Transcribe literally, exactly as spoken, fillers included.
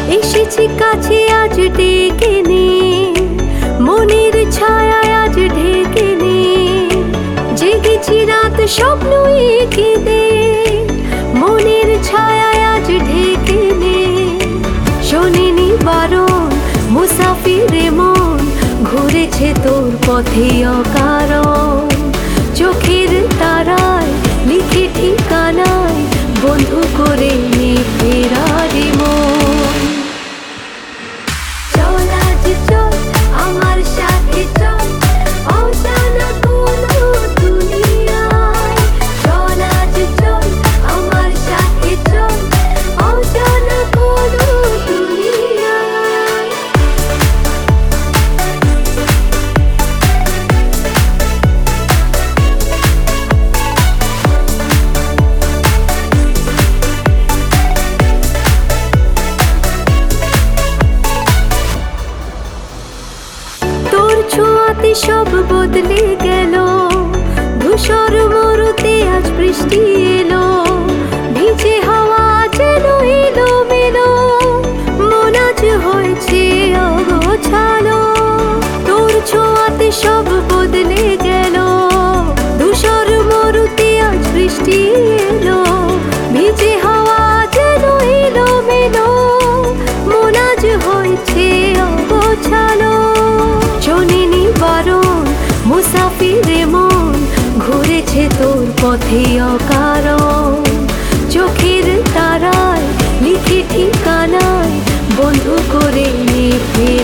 এসেছি কাছে আজ ডেকে নে, মনের ছায়ায় আজ ঢেকে নে, জেগেছি রাত স্বপ্ন এঁকে দে, মনের ছায়ায় আজ ঢেকে নে। শোনেনি বারণ মুসাফিরে মন, ঘুরেছে তোর পথে অকারণ, চোখের তারায় লিখে ঠিকানায় বন্ধু করে নে ফেরারি মন। চল আজ চল আমার সাথে চল, অজানা কোনো দুনিয়ায়। চল আজ চল আমার সাথে চল, অজানা কোনো দুনিয়ায়। তোর ছোঁয়াতে সব বদলে গেল, ধূসর মরুতে আজ বৃষ্টি এলো, ভিজে হাওয়া যেন এলো মেলো, মন আজ হয়েছে অগোছালো। তোর ছোঁয়াতে সব বদলে গেল, ধূসর মরুতে আজ বৃষ্টি এলো, ভিজে হাওয়া যেন এলো মেলো, মন আজ হয়েছে অগোছালো। শোনেনি বারণ মুসাফিরে মন, ঘুরেছে তোর পথে অকারণ, চোখের তারায় লিখে ঠিকানায় বন্ধু করে নে।